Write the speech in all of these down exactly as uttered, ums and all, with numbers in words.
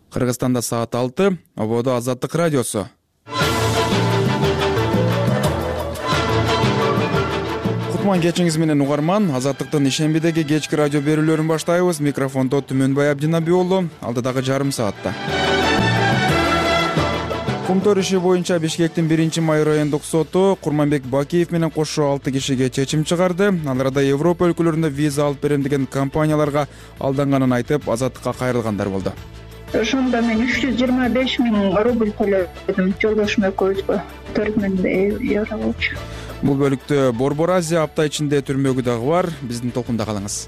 Кыргызстанда саат алты, ободо Азаттык радиосу. Кутман кечиңиз менен угарман. Азаттыктын ишембидеги кечки радио берүүлөрүн баштайбыз. Микрофондо Түмөнбай Абдинаби уулу. Алдыдагы жарым саатта. Кумтөр иши боюнча Бишкектин биринчи май райондук соту Курманбек Бакиев менен кошо алты кишиге чечим чыгарды. Алар да Европа өлкөлөрүндө виза алып берем деген компанияларга алданганын айтып, азаттыкка кайрылгандар болду. Ошондо мен үч жүз жыйырма беш миң рубль төлөдүм. Жолдошум экөөбүзгө төрт миң евро болчу. Бул бөлүктө Борбор Азия апта ичинде түрмөгү дагы бар. Биздин толкунда калыңыз.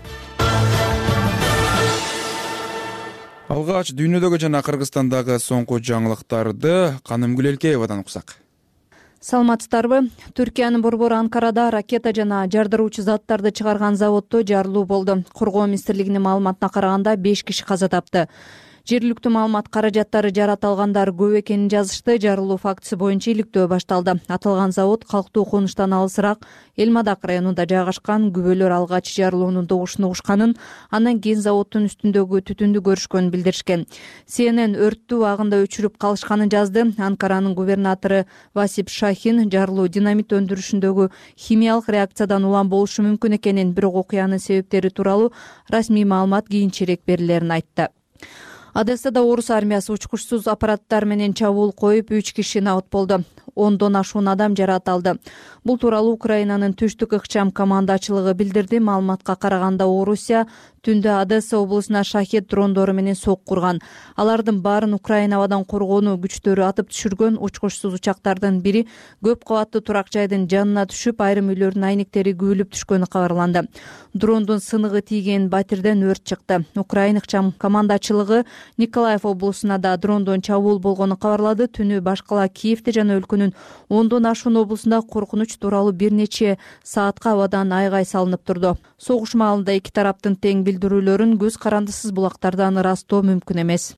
Алгач дүйнөдөгү жана Кыргызстандагы соңку жаңылыктарды Канымгүл Элкеевадан уксак. Саламатсыздарбы? Түркиянын борбору Анкарада ракета жана жардыруучу заттарды чыгарган заводдо жарылуу болду. Коргоо министрлигинин маалыматына караганда беш киши каза тапты. Жергиликтүү маалымат каражаттары жарата алгандар көп экенин жазышты. Жарылуу фактысы боюнча иликтөө башталды. Аталган завод калктуу конуштан алысыраак Элмадак районунда жайгашкан. Күбөлөр алгач жарылуунун добушун угушканын, андан кийин заводдун үстүндөгү түтүндү көрүшкөнүн билдиришкен. Си Эн Эн өрттү убагында өчүрүп калышканын жазды. Анкаранын губернатору Васип Шахин жарылуу динамит өндүрүшүндөгү химиялык реакциядан улам болушу мүмкүн экенин, бирок окуянын себептери тууралуу расмий маалымат кийинчерээк берилерин айтты. Одессада орус армиясы учкучсуз аппараттар менен чабуул коюп, үч киши набыт болду. Ондон ашуун адам жаракат алды. Бул тууралуу Украинанын түштүк ыкчам командачылыгы билдирди. Маалыматка караганда Орусия түндө Одесса облусуна шахет дрондору менен сок курган. Алардын баарын Украина абадан коргонуу күчтөрү атып түшүргөн. Учкучсуз учактардын бири көп кабаттуу турак жайдын жанына түшүп, айрым үйлөрдүн айнектери күбөлүп түшкөнү кабарланды. Дрондун сыныгы тийген батирден өрт чыкты. Украина ыкчам командачылыгы Николаев облусуна да дрондон чабуул болгонун кабарлады. Түнү башкала Киевде жана өлкөнүн ондон ашуун облусунда коркунуч тууралуу бир нече саатка абадан айгай салынып турду. Согуш маалында эки тараптын тең билдирүүлөрүн көз карандысыз булактардан ырастоо мүмкүн эмес.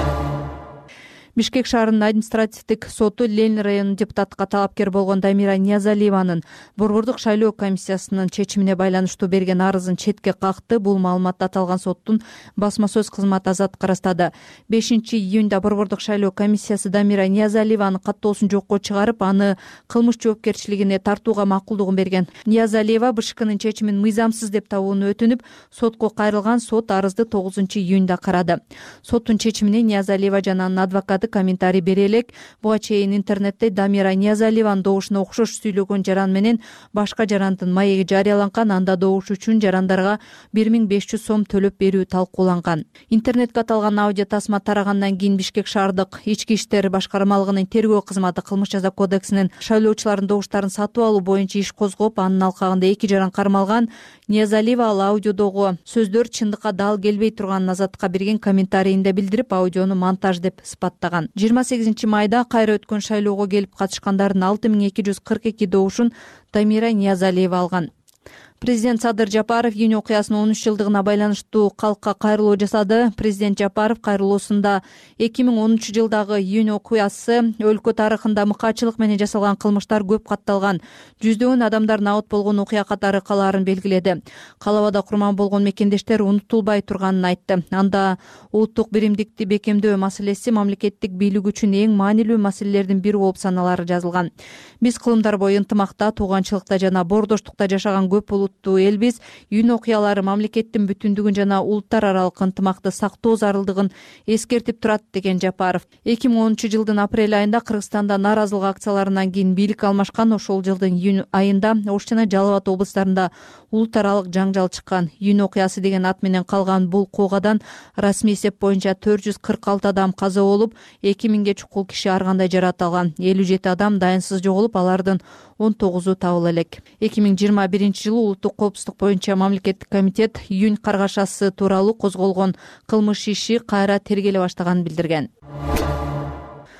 Бишкек шаарынын административдик соту Ленин районунун депутатка талапкер болгон Дамира Ниязалиеванын борбордук шайлоо комиссиясынын чечимине байланыштуу берген арызын четке какты. Бул маалыматты аталган соттун басма сөз кызматы Азаттыкка ырастады. бешинчи июнда борбордук шайлоо комиссиясы Дамира Ниязалиеванын каттоосун жокко чыгарып, аны кылмыш жоопкерчилигине тартууга макулдугун берген. Ниязалиева БШКнын чечимин мыйзамсыз деп табууну өтүнүп, сотко кайрылган. Сот арызды тогузунчу июнда карады. Соттун чечимине Ниязалиева жана анын адвокаты комментарий бере элек. Буга чейин интернетте Дамира Ниязалиеванын добушуна окшош сүйлөгөн жаран менен башка жарандын маеги жарыяланган. Анда добуш үчүн жарандарга бир миң беш жүз сом төлөп берүү талкууланган. Интернетке аталган аудио тасма тарагандан кийин Бишкек шаардык ички иштер башкармалыгынын тергөө кызматы кылмыш жаза кодексинин шайлоочулардын добуштарын сатып алуу боюнча иш козгоп, анын алкагында эки жаран кармалган. Ниязалиева ал аудиодогу сөздөр чындыкка дал келбей турганын Азаттыкка берген комментарийинде билдирип, аудиону монтаж деп сыпаттаган. жыйырма сегизинчи майда кайра өткөн шайлоого келип катышкандардын алты миң эки жүз кырк эки добушун Дамира Ниязалиева алган. Президент Садыр Жапаров июнь окуясынын он үч жылдыгына байланыштуу калкка кайрылуу жасады. Президент Жапаров кайрылуусунда эки миң онунчу жылдагы июнь окуясы өлкө тарыхында мыкаачылык менен жасалган кылмыштар көп катталган, жүздөгөн адамдар набыт болгон окуя катары калаарын белгиледи. Калабада курман болгон мекендештер унутулбай турганын айтты. Анда улуттук биримдикти бекемдөө маселеси мамлекеттик бийлик үчүн эң маанилүү маселелердин бири болуп саналары жазылган. Биз кылымдар бою ынтымакта, тууганчылыкта жана боордоштукта жашаган көп улут элбиз. Июнь окуялары мамлекеттин бүтүндүгүн жана улуттар аралык ынтымакты сактоо зарылдыгын эскертип турат, деген Жапаров. эки миң онунчу жылдын апрель айында Кыргызстанда нааразылык акцияларынан кийин бийлик алмашкан. Ошол жылдын июнь айында Ош жана Жалал Абад облустарында улут аралык жаңжал чыккан. Июнь окуясы деген ат менен калган бул куугадан расмий эсеп боюнча төрт жүз кырк алты адам каза болуп, эки миңге чукул киши ар кандай жаракат алган. элүү жети адам дайынсыз жоголуп, алардын он тогузу табыла элек. эки миң жыйырма биринчи жылы улуттук коопсуздук боюнча мамлекеттик комитет июнь каргашасы тууралуу козголгон кылмыш иши кайра тергеле баштаганын билдирген.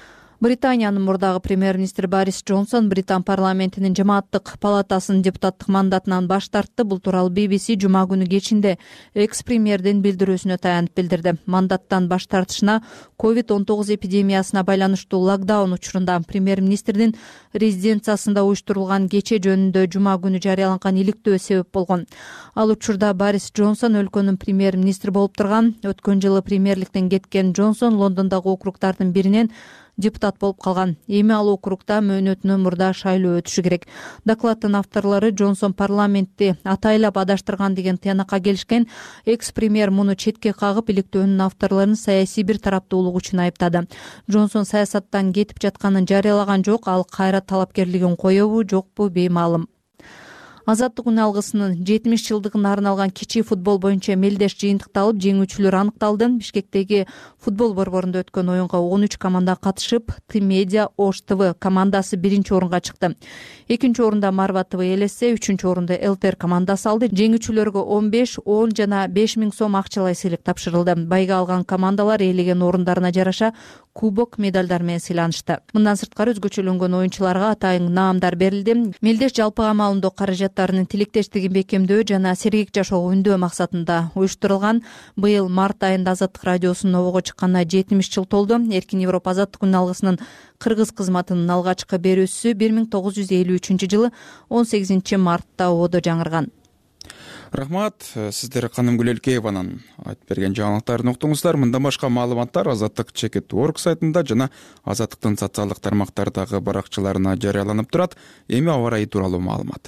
Британиянын мурдагы премьер-министри Борис Джонсон Британ парламентинин жамааттык палатасынын депутаттык мандатынан баш тартты. Бул тууралуу би би си жума күнү кечинде экс-премьердин билдирүүсүнө таянып билдирди. Мандаттан баш тартышына ковид он тогуз эпидемиясына байланыштуу локдаун учурунда премьер-министрдин резиденциясында уюштурулган кече жөнүндө жума күнү жарыяланган иликтөө себеп болгон. Ал учурда Борис Джонсон өлкөнүн премьер-министри болуп турган. Өткөн жылы премьерликтен кеткен Джонсон Лондондогу округдардын биринен депутат болуп калган. Эми ал округда мөөнөтүнөн мурда шайлоо өтүшү керек. Докладдын авторлору Джонсон парламентти атайлап адаштырган деген тыянакка келишкен. Экс-премьер муну четке кагып, иликтөөнүн авторлорун саясий бир тараптуулук үчүн айыптады. Джонсон саясаттан кетип жатканын жарыялаган жок. Ал кайра талапкерлигин коебу, жокпу беймаалым. Азаттык үн алгысынын жетимиш жылдыгына арналган кичи футбол боюнча мелдеш жыйынтыкталып, жеңүүчүлөр аныкталды. Бишкектеги футбол борборунда өткөн оюнга он үч команда катышып, Т-Медиа Ош ТВ командасы биринчи орунга чыкты. Экинчи орунда Марва ТВ элесе, үчүнчү орунда Эл Т Р командасы алды. Жеңүүчүлөргө он беш, он жана беш миң сом акчалай сыйлык тапшырылды. Байга алган командалар ээлеген орундарына жараша кубок, медалдар менен сыйланышты. Мындан сырткары өзгөчөлөнгөн оюнчуларга атайын наамдар берилди. Мелдеш жалпы камалындоо каражаттарынын тилектештигин бекемдөө жана сергек жашоого үндөө максатында уюштурулган. Быйыл март айында Азаттык радиосунун обого чыкканына жетимиш жыл толду. Эркин Европа азаттык үн алгысынын кыргыз кызматынын алгачкы берүүсү бир миң тогуз жүз элүү үчүнчү жылы он сегизинчи мартта ободо жаңырган. Рахмат, сиздер Канымгүл Элкееванын айтып берген жаңылыктарын уктуңуздар. Мындан башка маалыматтар азаттык чекит точка орг сайтында жана Азаттыктын социалдык тармактардагы баракчаларына жарыяланып турат. Эми аба ырайы тууралуу маалымат.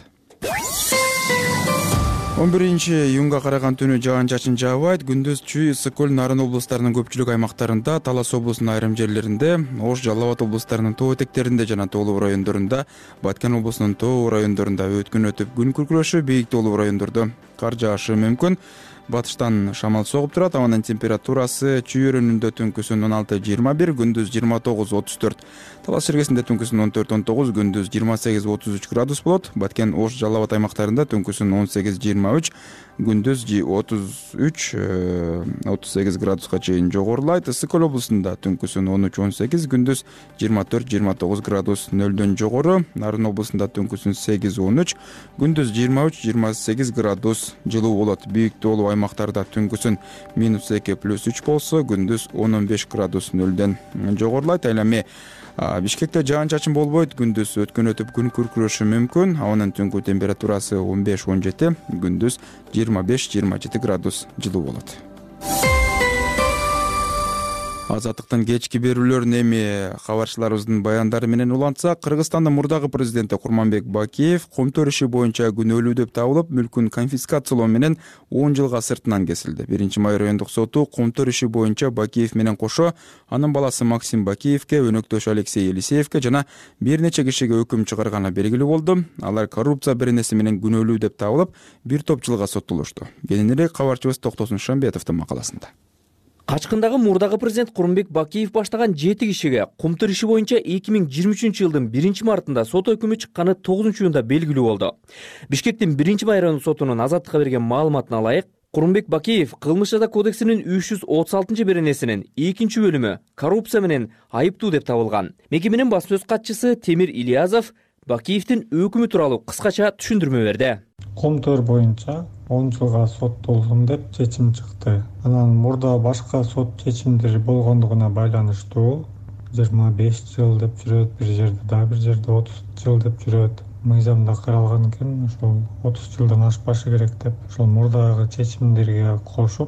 он биринчи июнга караган түнү жаан-чачын жаабайт. Күндүз Чүй, Ысык көл, Нарын облустарынын көпчүлүк аймактарында, Талас облусунун айрым жерлеринде, Ош, Жалал Абад облустарынын тоо этектеринде жана тоолуу райондорунда, Баткен облусунун тоо райондорунда өткүн өтүп күн күркүрөшү, бийик тоолуу райондордо кар жаашы мүмкүн. Батыштан шамал согуп турат. Абанын температурасы Чүй өрөөнүндө түнкүсүн он алты жыйырма бир, күндүз жыйырма тогуз отуз төрт. Талас шергесинде түнкүсүн он төрт он тогуз, күндүз жыйырма сегиз отуз үч градус болот. Баткен, Ош, Жалал Абад аймактарында түнкүсүн он сегиз жыйырма үч, күндүз отуз үч отуз сегиз градуска чейин жогорулайт. Ысык көл облусунда түнкүсүн он үч он сегиз, күндүз жыйырма төрт жыйырма тогуз градус нөлдөн жогору. Нарын облусунда түнкүсүн сегиз он үч, күндүз жыйырма үч жыйырма сегиз градус жылуу болот. Бийик тоолуу аймактарда түнкүсүн минус эки плюс үч болсо, күндүз он он беш градус нөлдөн жогорулайт. Ал эми Бишкекте жаан-чачын болбойт. Күндүз өткөн өтүп күн күркүрөшү мүмкүн. Абанын түнкү температурасы он беш он жети, күндүз жыйырма беш жыйырма жети градус жылуу болот. Азаттыктын кечки берүүлөрүн эми кабарчыларыбыздын баяндары менен улантсак, Кыргызстандын мурдагы президенти Курманбек Бакиев комтөр иши боюнча күнөөлүү деп табылып, мүлкүн конфискациялоо менен он жылга сыртынан кесилди. биринчи май райондук соту комтөр иши боюнча Бакиев менен кошо анын баласы Максим Бакиевке, өнөктөшү Алексей Елисеевке жана бир нече кишиге өкүм чыгарганы белгилүү болду. Алар коррупция беренеси менен күнөөлүү деп табылып, бир топ жылга соттолушту. Кененирээк кабарчыбыз Токтосун Шамбетовдун макаласында. Качкындагы мурдагы президент Курманбек Бакиев баштаган жети кишиге комтөр иши боюнча эки миң жыйырма үчүнчү жылдын биринчи мартында сот өкүмү чыкканы тогузунчу июнда белгилүү болду. Бишкектин биринчи май райондук сотунун Азаттыкка берген маалыматына ылайык, Курманбек Бакиев кылмыш жаза кодексинин үч жүз отуз алтынчы беренесинин экинчи бөлүмү коррупция менен айыптуу деп табылган. Мекеменин басма сөз катчысы Темир Ильязов Бакиевдин өкүмү тууралуу кыскача түшүндүрмө берди. Комтөр боюнча он жылга соттолдум деп чечим чыкты. Анан мурда башка сот чечимдери болгондугуна байланыштуу жыйырма беш жыл деп жүрөт, бир жерде да бир жерде отуз жыл деп жүрөт. Мыйзамда каралган экен, ошол отуз жылдан ашпашы керек деп. Ошол мурдагы чечимдерге кошуп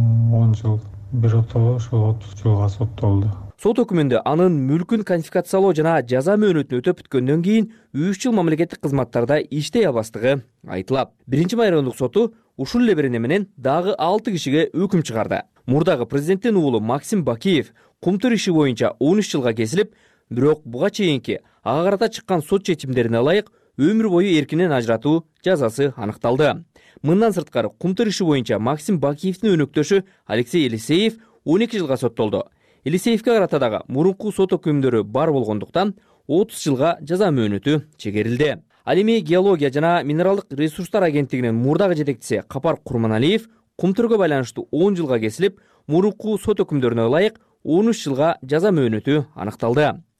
он жыл биротоло ошол отуз жылга соттолду. Сот өкүмүндө анын мүлкүн конфискациялоо жана жаза мөөнөтүн өтөп бүткөндөн кийин үч жыл мамлекеттик кызматтарда иштей албастыгы айтылат. биринчи май райондук соту ушул эле берене менен дагы алты кишиге өкүм чыгарды. Мурдагы президенттин уулу Максим Бакиев комтөр иши боюнча он үч жылга кесилип, бирок буга чейинки ага карата чыккан сот чечимдерине ылайык өмүр бою эркинен ажыратуу жазасы аныкталды. Мындан сырткары комтөр иши боюнча Максим Бакиевдин өнөктөшү Алексей Елисеев он эки жылга соттолду. Елисеевке карата дагы мурунку сот өкүмдөрү бар болгондуктан отуз жылга жаза мөөнөтү чегерилди. Ал эми геология жана минералдык ресурстар агенттигинин мурдагы жетекчиси Капар Курманалиев комтөргө байланыштуу он жылга кесилип, мурунку сот өкүмдөрүнө ылайык он үч жылга жаза мөөнөтү аныкталды.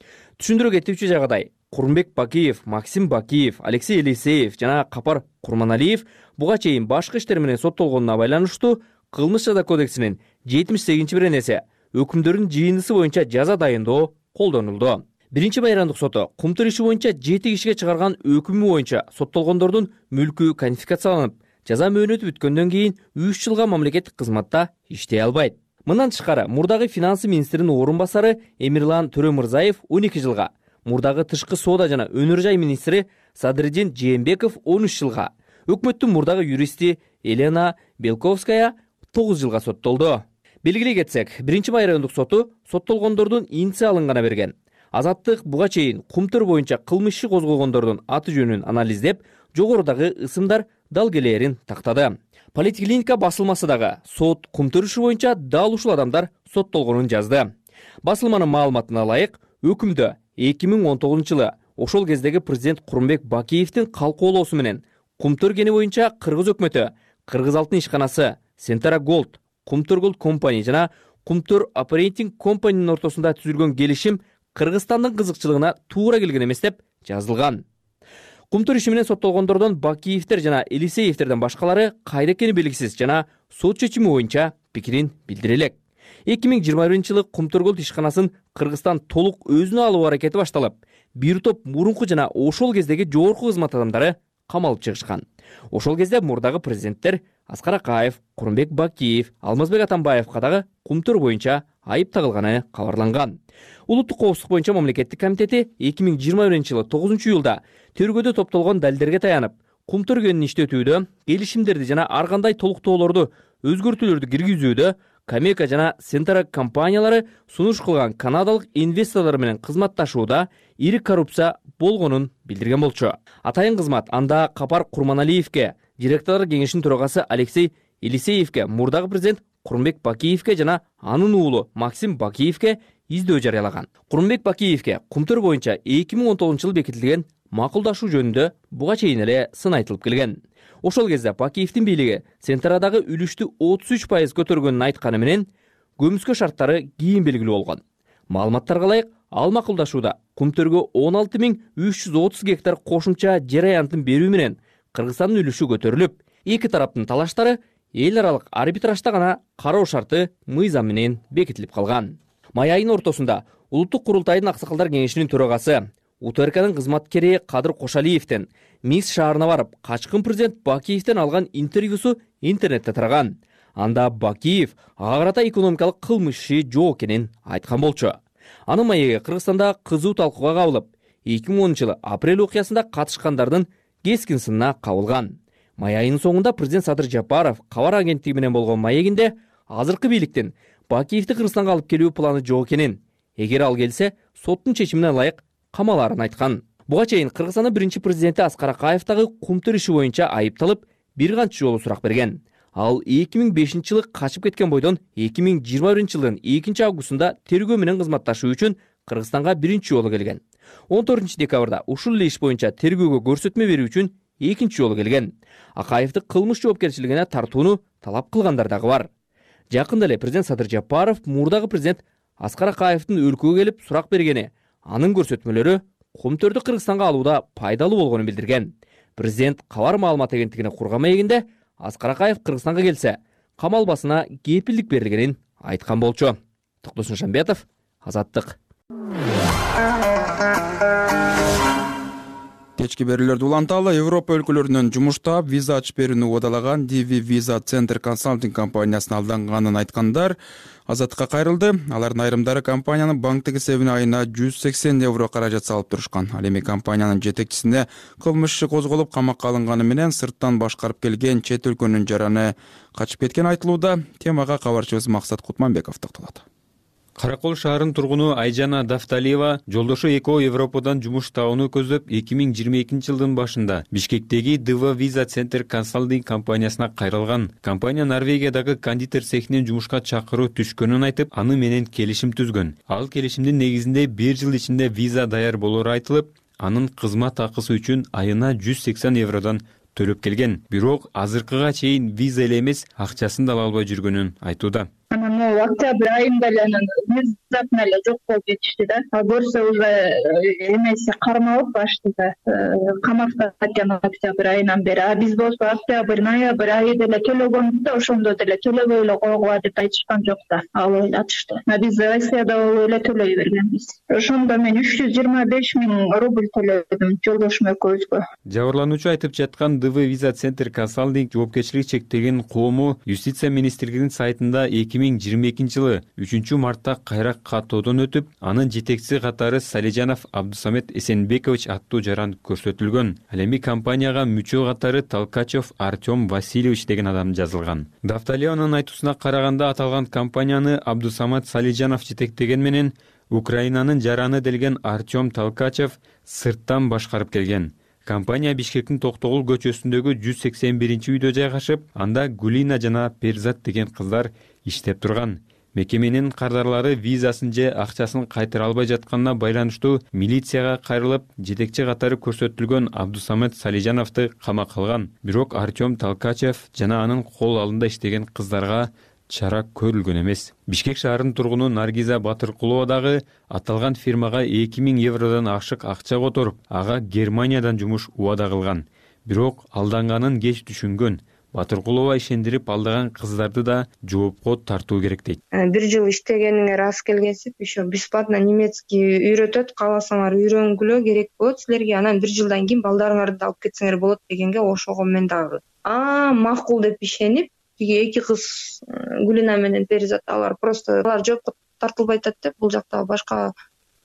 түшүндүрө кетүүчү жагдай, Курманбек Бакиев, Максим Бакиев, Алексей Елисеев жана Капар Курманалиев буга чейин башкы иштер менен соттолгонуна байланыштуу Кылмыш жаза кодексинин жетимиш сегизинчи беренеси өкүмдөрдүн жыйындысы боюнча жаза дайындоо колдонулду. Биринчи майрандык соту Кумтур иши боюнча жети кишиге чыгарган өкүмү боюнча соттолгондордун мүлкү конфискацияланып, жаза мөөнөтү бүткөндөн кийин үч жылга мамлекеттик кызматта иштей албайт. Мындан тышкары, мурдагы финансы министринин орун басары Эмирлан Төрөмырзаев он эки жылга, мурдагы тышкы соода жана өнөр жай министри Садырдин Жээнбеков он үч жылга, өкмөттүн мурдагы юристи Елена Белковская тогуз жылга соттолду. Белгилей кетсек, биринчи май райондук соту соттолгондордун инициалын гана берген. Азаттык буга чейин Кумтур боюнча кылмыш иши козголгондордун аты жөнүн анализдеп, жогорудагы ысымдар далгелерин тактады. Политклиника басылмасы дагы сот Кумтур иши боюнча дал ушул адамдар соттолгонун жазды. Басылманын маалыматына ылайык, өкүмдө эки миң он тогузунчу жылы ошол кездеги президент Курманбек Бакиевдин калкоолоосу менен Кумтур кени боюнча Кыргыз өкмөтү, Кыргыз алтын ишканасы, Сентара Голд, Кумтур Голд компани жана Кумтур Оперейтинг компанинин ортосунда түзүлгөн келишим Кыргызстандын кызыкчылыгына туура келген эмес деп жазылган. Кумтур иши менен соттолгондордон Бакиевдер жана Елисеевдерден башкалары кайда экени белгисиз жана сот чечими боюнча пикирин билдире элек. эки миң жыйырма биринчи жылы Кумтур Голд ишканасын Кыргызстан толук өзүнө алуу аракети башталып, бир топ мурунку жана ошол кездеги жогорку кызмат адамдары камалып чыгышкан. Ошол кезде мурдагы президенттер Аскар Акаев, Курманбек Бакиев, Алмазбек Атамбаевга дагы Кумтур боюнча айып тагылганы кабарланган. Улуттук коопсуздук боюнча мамлекеттик комитети эки миң жыйырма биринчи жылы тогузунчу июлда тергөөдө топтолгон далилдерге таянып, Кумтур кенин иштетүүдө, келишимдерди жана ар кандай толуктоолорду, өзгөртүүлөрдү киргизүүдө Камека жана Сентара компаниялары сунуш кылган канадалык инвесторлор менен кызматташууда ири коррупция болгонун билдирген болчу. Атайын кызмат анда Капар Курманалиевке, директорлор кеңешинин төрагасы Алексей Елисеевке, мурдагы президент Курманбек Бакиевке жана анын уулу Максим Бакиевке издөө жарыялаган. Курманбек Бакиевке Кумтур боюнча эки миң он тогузунчу жылы бекитилген макулдашуу жөнүндө буга чейин эле сын айтылып келген. Ошол кезде Бакиевдин бийлиги Сентарадагы үлүштү отуз үч пайыз көтөргөнүн айтканы менен көмүскө шарттары кийин белгилүү болгон. Маалыматтарга ылайык, ал макулдашууда Кумтурго он алты миң үч жүз отуз гектар кошумча жер аянтын берүү менен Кыргызстандын үлүшү көтөрүлүп, эки тараптын талаштары эл аралык арбитражда гана кароо шарты мыйзам менен бекитилип калган. Май айынын ортосунда Улуттук курултайдын аксакалдар кеңешинин төрагасы У Т Р Кнын кызматкери Кадыр Кошалиевден Минск шаарына барып, качкын президент Бакиевден алган интервьюсу интернетте тараган. Анда Бакиев ага карата экономикалык кылмыш иши жок экенин айткан болчу. Анын маеги Кыргызстанда кызуу талкууга кабылып, эки миң онунчу жылы апрель окуясында катышкандардын кескин сынына кабылган. Май айынын соңунда президент Садыр Жапаров кабар агенттиги менен болгон маегинде азыркы бийликтин Бакиевди Кыргызстанга алып келүү планы жок экенин, эгер ал келсе, соттун чечимине ылайык камаларын айткан. Буга чейин Кыргызстандын биринчи президенти Аскар Акаев дагы Кумтур иши боюнча айыпталып, бир канча жолу сурак берген. Ал эки миң бешинчи жылы качып кеткен бойдон эки миң жыйырма биринчи жылдын экинчи августунда тергөө менен кызматташуу үчүн Кыргызстанга биринчи жолу келген. он төртүнчү декабрда ушул эле иш боюнча тергөөгө көрсөтмө берүү үчүн экинчи жолу келген. Акаевди кылмыш жоопкерчилигине тартууну талап кылгандар дагы бар. Жакында эле президент Садыр Жапаров мурдагы президент Аскар Акаевдин өлкөгө келип сурак бергени, анын көрсөтмөлөрү Кумтурду Кыргызстанга алууда пайдалуу болгонун билдирген. Президент кабар маалымат агенттигине курган маегинде Аскар Акаев Кыргызстанга келсе, камалбасына кепилдик берилгенин айткан болчу. Токтосун Шамбетов, Азаттык. Кечки берүүлөрдү уланталы. Европа өлкөлөрүнөн жумушта виза ачып берүүнү уадалаган ди ви Visa Center Consulting компаниясына алданганын айткандар Азаттыкка кайрылды. Алардын айрымдары компаниянын банктык эсебине айына жүз сексен евро каражат салып турушкан. Ал эми компаниянын жетекчисине кылмыш иши козголуп камакка алынганы менен сырттан башкарып келген чет өлкөнүн жараны качып кеткени айтылууда. Темага кабарчыбыз Максат Кутманбеков токтолот. Каракол шаарынын тургуну Айжана Дафталиева жолдошу Эко Европадан жумуш табууну көздөп эки миң жыйырма экинчи жылдын башында Бишкектеги ди ви Visa Center Consulting компаниясына кайрылган. Компания Норвегиядагы кондитер цехинен жумушка чакыруу түшкөнүн айтып, аны менен келишим түзгөн. Ал келишимдин негизинде бир жыл ичинде виза даяр болору айтылып, анын кызмат акысы үчүн айына жүз сексен евродон төлөп келген. Бирок азыркыга чейин виза эле эмес, акчасын да ала албай жүргөнүн айтууда. Анан октябрь айында эле анан внезапно эле жок болуп кетишти да. А көрсө уже эмеси кармалып баштыда камакта экен октябрь айынан бери. А биз болсо октябрь ноябрь айы деле төлөгөнбүз да, ошондо деле төлөбөй эле койгула деп айтышкан жок да, ал ойлотушту. А биз Россияда болуп эле төлөй бергенбиз. Ошондо мен үч жүз жыйырма беш миң рубль төлөдүм жолдошум экөөбүзгө. Жабырлануучу айтып жаткан ди ви Visa Center Consulting жоопкерчилиги чектелген коому Юстиция министрлигинин сайтында эки миң жыйырма экинчи жылы үчүнчү мартта кайра каттоодон өтүп, анын жетекчиси катары Салижанов Абдусамет Эсенбекович аттуу жаран көрсөтүлгөн. Ал эми компанияга мүчө катары Толкачев Артем Васильевич деген адам жазылган. Дафталиянын айтуусуна караганда аталган компанияны Абдусамет Салижанов жетектеген менен Украинанын жараны делген Артем Толкачев сырттан башкарып келген. Компания Бишкектин Токтогул көчөсүндөгү жүз сексен биринчи үйдө жайгашып, анда Гулина жана Перзат деген кыздар иштеп турган. Мекеменин кардарлары визасын же акчасын кайтара албай жатканына байланыштуу милицияга кайрылып, жетекчи катары көрсөтүлгөн Абдусамет Салижановду камакка алган. Бирок Артем Толкачев жана анын кол алдында иштеген кыздарга чара көрүлгөн эмес. Бишкек шаарынын тургуну Наргиза Батыркулова дагы аталган фирмага эки миң евродон ашык акча которуп, ага Германиядан жумуш убада кылган. Бирок алданганын кеч түшүнгөн. Батыркулова ишендирип алдаган кыздарды да жоопко тартуу керек дейт. Бир жыл иштегениңер аз келгенсип, ошо бесплатно немецкий үйрөтөт, кааласаңар үйрөнгүлө керек болот силерге, анан бир жылдан кийин балдарыңарды алып кетсеңер болот дегенге ошого мен дагы а макул деп ишенип, тиги эки кыз Гулина менен Перзат, алар просто алар жоопко тартылбай атат деп, бул жакта башка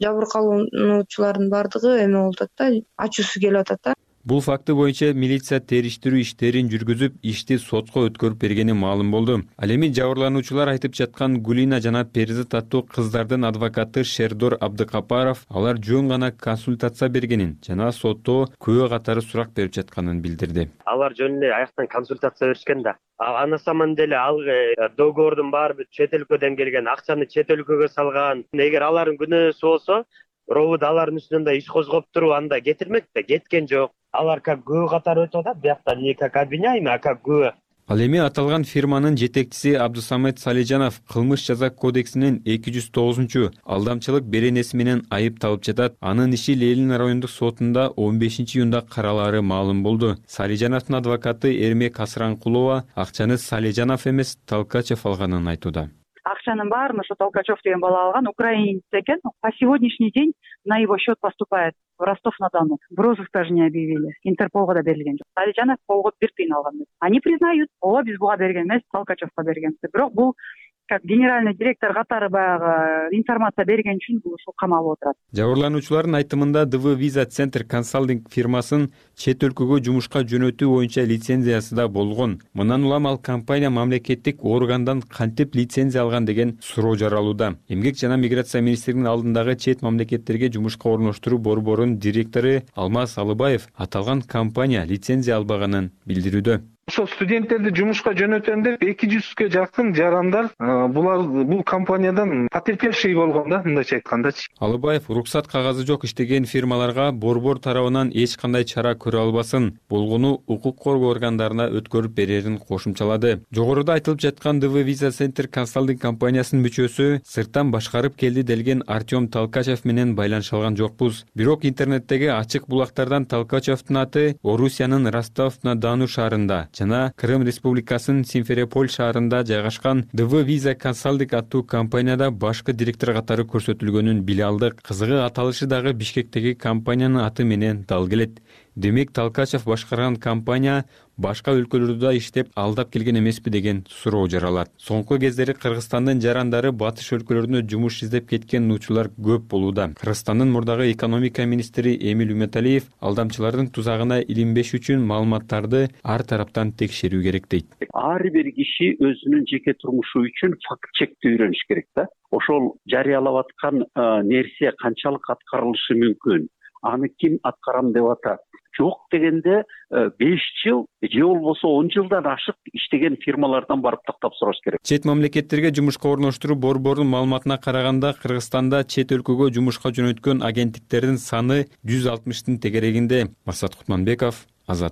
жабыркалануучулардын бардыгы эме болуп атат да, ачуусу келип атат да. Бул факты боюнча милиция териштирүү иштерин жүргүзүп, ишти сотко өткөрүп бергени маалым болду. Ал эми жабырлануучулар айтып жаткан Гулина жана Перзат аттуу кыздардын адвокаты Шердор Абдыкапаров алар жөн гана консультация бергенин жана сотто күбө катары сурак берип жатканын билдирди. Алар жөн эле аяктан консультация беришкен да. Аны саман деле ал договордун баары чет өлкөдөн келген, акчаны чет өлкөгө салган. Эгер алардын күнөөсү болсо, робот алардын үстүнөн да иш козгоп туруп анда кетирмек да, кеткен жок. Алар как күбө катары өтүп атат, биякта не как обвиняемый, а как күбө. Ал эми аталган фирманын жетекчиси Абдусамет Салижанов кылмыш жаза кодексинин эки жүз тогузунчу алдамчылык беренеси менен айыпталып жатат. Анын иши Ленин райондук сотунда он бешинчи июнда каралары маалым болду. Салижановдун адвокаты Эрмек Асранкулова акчаны Салижанов эмес Толкачев алганын айтууда. Акчанын баарын ошо Толкачев деген бала алган, украинец экен. По сегодняшний день на его счет поступает в Ростов-на-Дону. В розыск даже не объявили. Интерполго да берилген жок. Салижанов колго бир тыйын алган. Они признают, ооба биз буга берген эмес, Толкачевко берген. Бирок бул как генеральный директор катары баягы информация берген үчүн бул ушул камалып отурат. Жабырлануучулардын айтымында ди ви Visa Center Consulting фирмасын чет өлкөгө жумушка жөнөтүү боюнча лицензиясы да болгон. Мындан улам ал компания мамлекеттик органдан кантип лицензия алган деген суроо жаралууда. Эмгек жана миграция министрлигинин алдындагы чет мамлекеттерге жумушка орноштуруу борборунун директору Алмаз Алыбаев аталган компания лицензия албаганын билдирүүдө. Ошо студенттерди жумушка жөнөтөм деп эки жүзгө жакын жарандар булар бул компаниядан потерпевший болгон да, мындайча айткандачы. Алыбаев уруксат кагазы жок иштеген фирмаларга борбор тарабынан эч кандай чара көрө албасын, болгону укук коргоо органдарына өткөрүп берерин кошумчалады. Жогоруда айтылып жаткан ди ви Visa Center Consulting компаниясынын мүчөсү сырттан башкарып келди делген Артем Толкачев менен байланыша алган жокпуз. Бирок интернеттеги ачык булактардан Толкачевдун аты Орусиянын Ростов-на-Дону шаарында жана Крым Республикасынын Симферополь шаарында жайгашкан ди ви Visa Consulting аттуу компанияда башкы директор катары көрсөтүлгөнүн биле алдык. Кызыгы аталышы дагы Бишкектеги компаниянын аты менен дал келет. Демек Толкачев башкарган компания башка өлкөлөрдө да иштеп алдап келген эмеспи деген суроо жаралат. Соңку кездери Кыргызстандын жарандары батыш өлкөлөрүнө жумуш издеп кеткен нучулар көп болууда. Кыргызстандын мурдагы экономика министри Эмиль Үмөталиев алдамчылардын тузагына илинбеш үчүн маалыматтарды ар тараптан текшерүү керек дейт. Ар бир киши өзүнүн жеке турмушу үчүн факт чекти үйрөнүш керек да. Ошол жарыялап аткан нерсе канчалык аткарылышы мүмкүн? Аны ким аткарам деп атат? Жок дегенде беш жыл же болбосо он жылдан ашык иштеген фирмалардан барып тактап сураш керек. Чет мамлекеттерге жумушка орноштуруу борборунун маалыматына караганда Кыргызстанда чет өлкөгө жумушка жөнөткөн агенттиктердин саны жүз алтымыштын тегерегинде. Марсат Кутманбеков, Азаттык,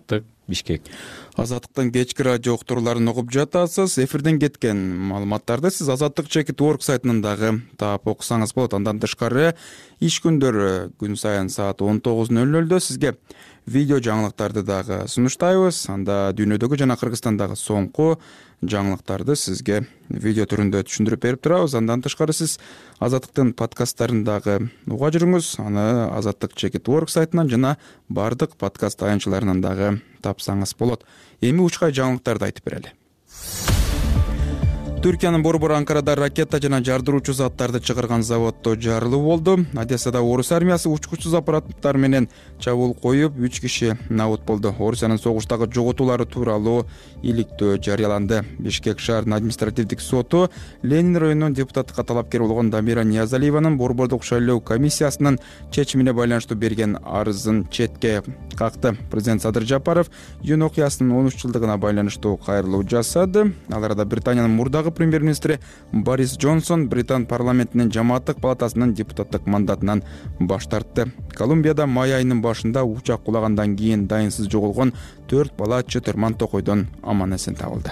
Бишкек. Азаттыктын кечки радио уктурууларын угуп жатасыз. Эфирден кеткен маалыматтарды сиз Азаттык чекит орг сайтынан дагы таап окусаңыз болот. Андан тышкары иш күндөрү күн сайын саат он тогуз ноль нольдө сизге видео жаңылыктарды дагы сунуштайбыз. Анда дүйнөдөгү жана Кыргызстандагы соңку жаңылыктарды сизге видео түрүндө түшүндүрүп берип турабыз. Андан тышкары сиз Азаттыктын подкасттарын дагы уга жүрүңүз. Аны Азаттык чекит орг сайтынан жана бардык подкаст таянчыларынан дагы тапсаңыз болот. Эми учкай жаңылыктарды айтып берели. Түркиянын борбору Анкарада ракета жана жардыруучу заттарды чыгарган заводдо жарылуу болду. Одессада орус армиясы учкучсуз аппараттар менен чабуул коюп, үч киши набут болду. Орусиянын согуштагы жоготуулары тууралуу иликтөө жарыяланды. Бишкек шаарынын административдик соту Ленин районунун депутаттыкка талапкер болгон Дамира Ниязалиеванын борбордук шайлоо комиссиясынын чечимине байланыштуу берген арызын четке какты. Президент Садыр Жапаров июнь окуясынын он үч жылдыгына байланыштуу кайрылуу жасады. Ал арада Британиянын мурдагы премьер-министри Борис Джонсон Британ парламентинин жамааттык палатасынын депутаттык мандатынан баш тартты. Колумбияда май айынын башында учак кулагандан кийин дайынсыз жоголгон төрт бала чытырман токойдон аман эсен табылды.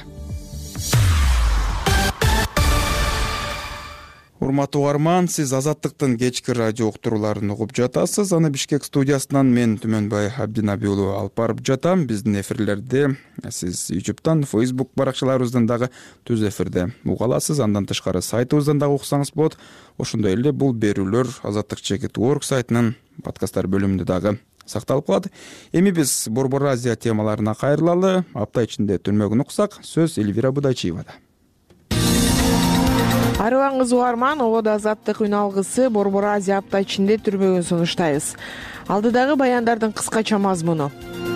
Урматтуу угарман, сиз Азаттыктын кечки радио уктурууларын угуп жатасыз. Аны Бишкек студиясынан мен Түмөнбай Абдинаби уулу алып барып жатам. Биздин эфирлерди сиз YouTube'дан, Facebook баракчаларыбыздан дагы түз эфирде уга аласыз. Андан тышкары сайтыбыздан дагы уксаңыз болот. Ошондой эле бул берүүлөр Азаттык чекит орг сайтынын подкасттар бөлүмүндө дагы сакталып калат. Эми биз Борбор Азия темаларына кайрылалы. Апта ичинде түрмөгүн уксак, сөз Эльвира Будайчиевада. Арыбаңыз угарман, ободо Азаттык үн алгысы Борбор Азия апта ичинде түрмөгүн сунуштайбыз. Алдыдагы баяндардын кыскача мазмуну.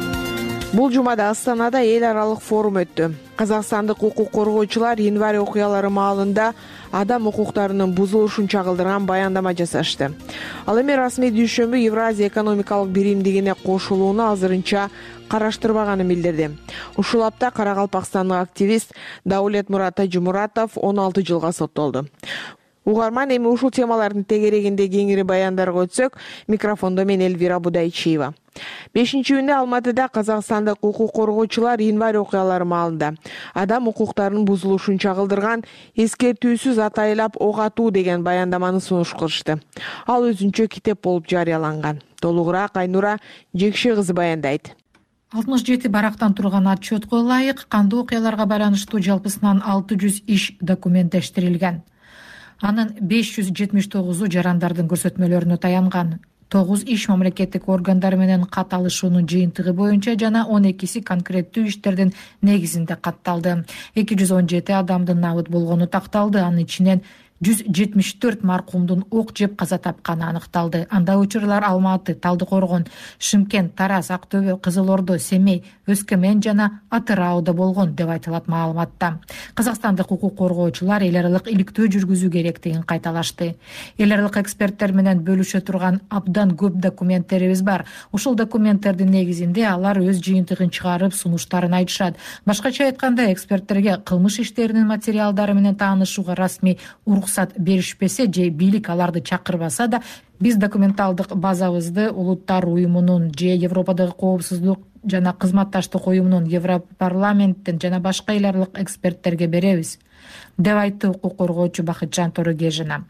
Бул жумада Астанада эл аралык форум өттү. Казакстандык укук коргоочулар январь окуялары маалында адам укуктарынын бузулушун чагылдырган баяндама жасашты. Ал эми расмий дүйшөмбү Евразия экономикалык биримдигине кошулууну азырынча караштырбаганын билдирди. Ушул апта Каракалпакстандык активист Даулет Мурат Тажимуратов он алты жылга соттолду. Угарман, эми ушул темалардын тегерегинде кеңири баяндарга өтсөк, микрофондо мен Эльвира Будайчиева. бешинчи июнда Алматыда Казакстандык укук коргоочулар январь окуялары маалында адам укуктарынын бузулушун чагылдырган эскертүүсүз атайлап ок атуу деген баяндаманы сунуш кылышты. Ал өзүнчө китеп болуп жарыяланган. Толугураак Айнура Жекше кызы баяндайт. алтымыш жети барактан турган отчетко ылайык кандуу окуяларга байланыштуу жалпысынан алты жүз иш документтештирилген. Анын беш жүз жетимиш тогузу жарандардын көрсөтмөлөрүнө таянган. тогуз иш мамлекеттик органдар менен кат алышуунун жыйынтыгы боюнча жана он экиси конкреттүү иштердин негизинде катталды. эки жүз он жети адамдын набыт болгону такталды. Анын ичинен жүз жетимиш төрт маркумдун ок жеп каза тапканы аныкталды. Анда учурлар Алматы, Талдыкоргон, Шымкент, Тараз, Актөбө, Кызыл Ордо, Семей, Өскөмен жана Атырауда болгон деп айтылат маалыматта. Казакстандык укук коргоочулар эл аралык иликтөө жүргүзүү керектигин кайталашты. Эл аралык эксперттер менен бөлүшө турган абдан көп документтерибиз бар. Ушул документтердин негизинде алар өз жыйынтыгын чыгарып, сунуштарын айтышат. Башкача айтканда, эксперттерге кылмыш иштеринин материалдары менен таанышууга расмий уруксат беришпесе же бийлик аларды чакырбаса да, биз документалдык базабызды Улуттар уюмунун же Европадагы коопсуздук жана кызматташтык уюмунун, Европарламенттин жана башка эл аралык эксперттерге беребиз, деп айтты укук коргоочу Бакытжан Торогежина.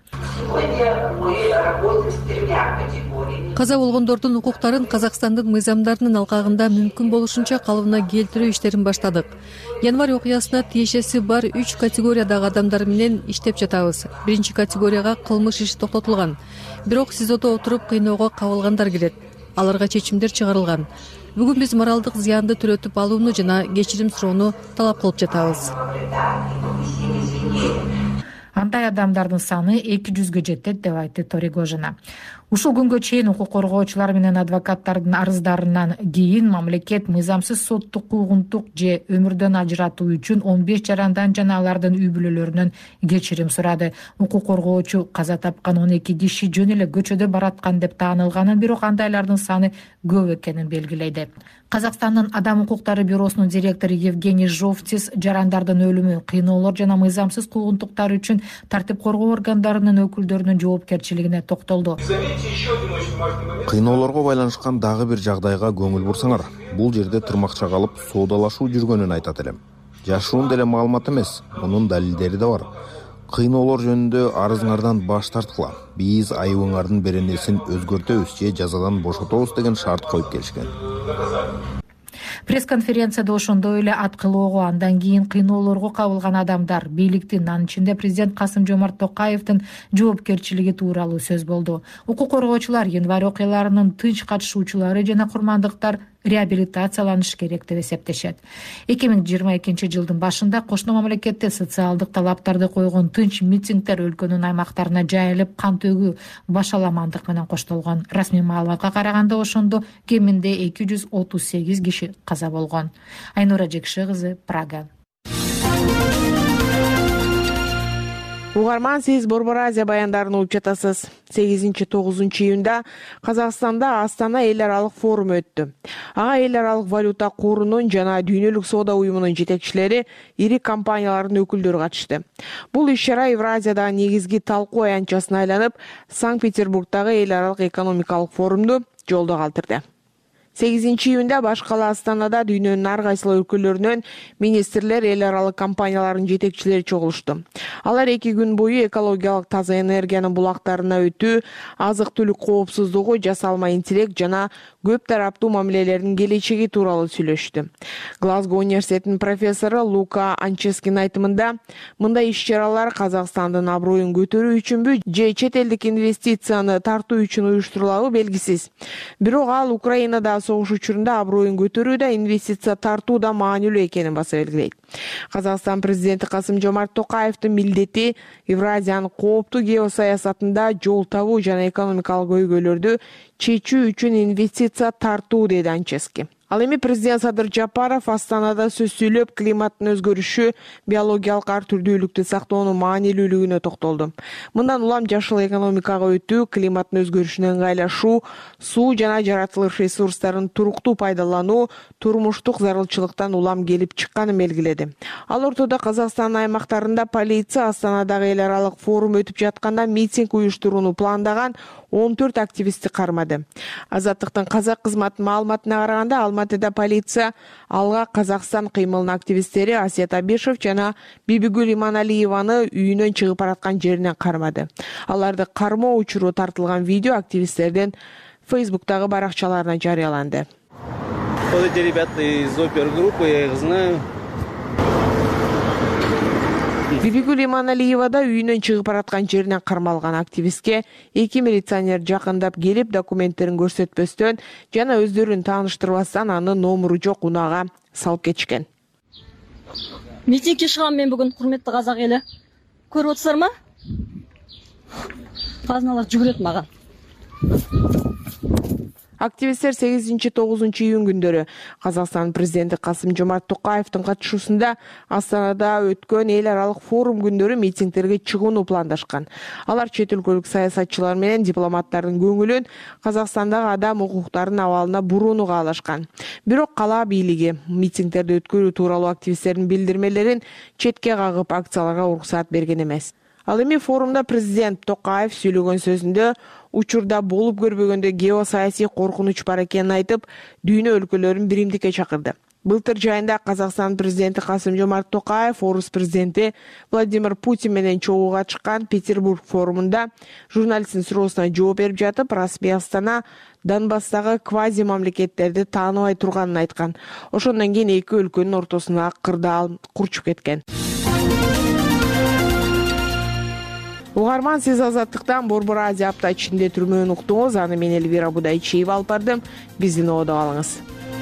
Каза болгондордун укуктарын Казакстандын мыйзамдарынын алкагында мүмкүн болушунча калыбына келтирүү иштерин баштадык. Январь окуясына тиешеси бар үч категориядагы адамдар менен иштеп жатабыз. Биринчи категорияга кылмыш иши токтотулган. Бирок СИЗОдо отуруп кыйноого кабылгандар келет. Аларга чечимдер чыгарылган. Бүгүн биз моралдык зыянды төлөтүп алууну жана кечирим суроону талап кылып жатабыз. Андай адамдардын саны эки жүзгө жетет деп айтты Торигожина. Ушул күнгө чейин укук коргоочулар менен адвокаттардын арыздарынан кийин мамлекет мыйзамсыз соттук куугунтук же өмүрдөн ажыратуу үчүн он беш жарандан жана алардын үй бүлөлөрүнөн кечирим сурады. Укук коргоочу каза тапкан он эки киши жөн эле көчөдө бараткан деп таанылганын, бирок андайлардын саны көп экенин белгилейди. Казакстандын Адам укуктары бюросунун директору Евгений Жовтис жарандардын өлүмү, кыйноолор жана мыйзамсыз куугунтуктар үчүн тартип коргоо органдарынын өкүлдөрүнүн жоопкерчилигине токтолду. Кыйноолорго байланышкан дагы бир жагдайга көңүл бурсаңар, бул жерде тырмакча калып соодалашуу жүргөнүн айтат элем. Жашуун деле маалымат эмес, мунун далилдери да бар. Кыйноолор жөнүндө арызыңардан баш тарткыла. Биз айыбыңардын беренесин өзгөртөбүз же жазадан бошотобуз деген шарт коюп келишкен. Пресс-конференцияда ошондой эле ат кылоого, андан кийин кыйноолорго кабылган адамдар, бийликтин, анын ичинде президент Касым-Жомарт Токаевдин жоопкерчилиги тууралуу сөз болду. Укук коргоочулар, январь окуяларынын тынч катышуучулары жана курмандыктар реабилитацияланыш керек деп эсептешет. эки миң жыйырма экинчи жылдын башында кошуна мамлекетте социалдык талаптарды койгон тынч митингдер өлкөнүн аймактарына жайылып, кан төгүү, башаламандык менен коштолгон. Расмий маалыматка караганда ошондо кеминде эки жүз отуз сегиз киши каза болгон. Айнура Жекши кызы, Прага. Угарман, сиз Борбор Азия баяндарын угуп жатасыз. сегизинчи тогузунчу июнда Казакстанда Астана эл аралык форуму өттү. Ага эл аралык валюта корунун жана дүйнөлүк соода уюмунун жетекчилери, ири компаниялардын өкүлдөрү катышты. Бул иш-чара Евразиядагы негизги талкуу аянтчасына айланып, Санкт-Петербургдагы эл аралык экономикалык форумду жолдо калтырды. сегизинчи июнда баш кала Астанада дүйнөнүн ар кайсы өлкөлөрүнөн министрлер, эл аралык компаниялардын жетекчилери чогулушту. Алар эки күн бою экологиялык таза энергиянын булактарына өтүү, азык-түлүк коопсуздугу, жасалма интеллект жана көп тараптуу мамилелердин келечеги тууралуу сүйлөштү. Глазго университетинин профессору Лука Анческинин айтымында, мындай иш-чаралар Казакстандын аброюн көтөрүү үчүнбү же чет элдик инвестицияны тартуу үчүн уюштурулабы белгисиз. Бирок ал Украинада согуш учурунда аброюн көтөрүүдө, инвестиция тартууда маанилүү экенин баса белгилейт. Казакстан президенти Касым-Жомарт Токаевдин милдети Евразиянын кооптуу геосаясатында жол табуу жана экономикалык көйгөйлөрдү чечүү үчүн инвестиция тартуу, деди Анчески. Ал эми президент Садыр Жапаров Астанада сөз сүйлөп, климаттын өзгөрүшү, биологиялык ар түрдүүлүктү сактоонун маанилүүлүгүнө токтолду. Мындан улам жашыл экономикага өтүү, климаттын өзгөрүшүнө ыңгайлашуу, суу жана жаратылыш ресурстарын туруктуу пайдалануу турмуштук зарылчылыктан улам келип чыкканын белгиледи. Ал ортодо Казакстандын аймактарында полиция Астанадагы эл аралык форум өтүп жатканда митинг уюштурууну пландаган он төрт активистти кармады. Азаттыктын казак кызматынын маалыматына караганда, Алматыда полиция алга Казакстан кыймылынын активисттери Асет Абишев жана Бибигүл Иманалиеваны үйүнөн чыгып бараткан жеринен кармады. Аларды кармоо учуру тартылган видео активисттердин Фейсбуктагы баракчаларына жарыяланды. Вот эти ребята из опергруппы, я их знаю. Бибигүл Иманалиева да үйүнөн чыгып бараткан жеринен кармалган активистке эки милиционер жакындап келип, документтерин көрсөтпөстөн жана өздөрүн тааныштырбастан аны номуру жок унаага салып кетишкен. Митингге чыгам мен бүгүн, курметтүү казак эли. Көрүп атсызарбы? Казыналар жүгүрөт мага. Активисттер сегизинчи тогузунчу июнь күндөрү Казакстан президенти Касым-Жомарт Токаевдин катышуусунда Астанада өткөн эл аралык форум күндөрү митингтерге чыгууну пландашкан. Алар чет өлкөлүк саясатчылар менен дипломаттардын көңүлүн Казакстандагы адам укуктарынын абалына бурууну каалашкан. Бирок кала бийлиги митингтерди өткөрүү тууралуу активисттердин билдирмелерин четке кагып, акцияларга уруксаат берген эмес. Ал эми форумда президент Токаев сүйлөгөн сөзүндө учурда болуп көрбөгөндө геосаясий коркунуч бар экенин айтып, дүйнө өлкөлөрүн биримдикке чакырды. Былтыр жайында Казакстан президенти Касым-Жомарт Токаев орус президенти Владимир Путин менен чогууга чыккан Петербург форумунда журналисттин суроосуна жооп берип жатып, расмий Астана Донбасстагы квази мамлекеттерди тааныбай турганын айткан. Ошондон кийин эки өлкөнүн ортосуна кырдаал курчуп кеткен. Угарман, сиз Азаттыктан Борбор Азия апта ичинде түрмөөнү уктуңуз. Аны мен Эльвира Будайчиева алып бардым. Биздин оодо калыңыз.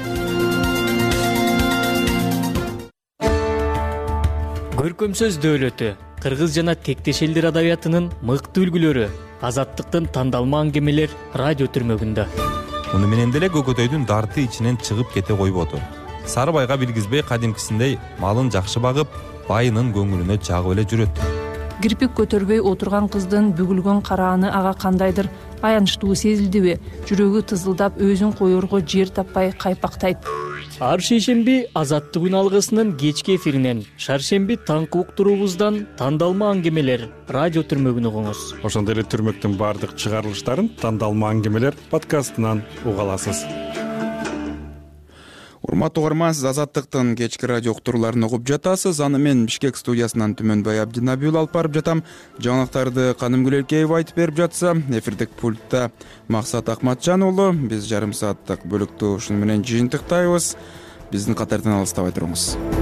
Көркөм сөз дөөлөтү, кыргыз жана тектеш элдер адабиятынын мыкты үлгүлөрү, Азаттыктын тандалма аңгемелер радио түрмөгүндө. Муну менен деле көкөтөйдүн дарты ичинен чыгып кете койбоду. Сары байга билгизбей кадимкисиндей малын жакшы багып, байынын көңүлүнө жагып эле жүрөт. кирпик көтөрбөй отурган кыздын бүгүлгөн карааны ага кандайдыр аянычтуу сезилдиби? Жүрөгү тызылдап өзүн коерго жер таппай кайпактайт. Ар шейшемби Азаттык үн алгысынын кечки эфиринен, шаршемби таңкы уктуруубуздан тандалма аңгемелер радио түрмөгүн угуңуз. Ошондой эле түрмөктүн баардык чыгарылыштарын тандалма аңгемелер подкастынан уга аласыз. Урматтуу угарман, сиз Азаттыктын кечки радио уктурууларын угуп жатасыз. Аны мен Бишкек студиясынан Түмөнбай Абдинабиул алып барып жатам. Жаңылыктарды Канымгүл Эркеева айтып берип жатса, эфирдик пультта Максат Акматжан уулу. Биз жарым сааттык бөлүктү ушуну менен жыйынтыктайбыз. Биздин катардан алыстабай туруңуз.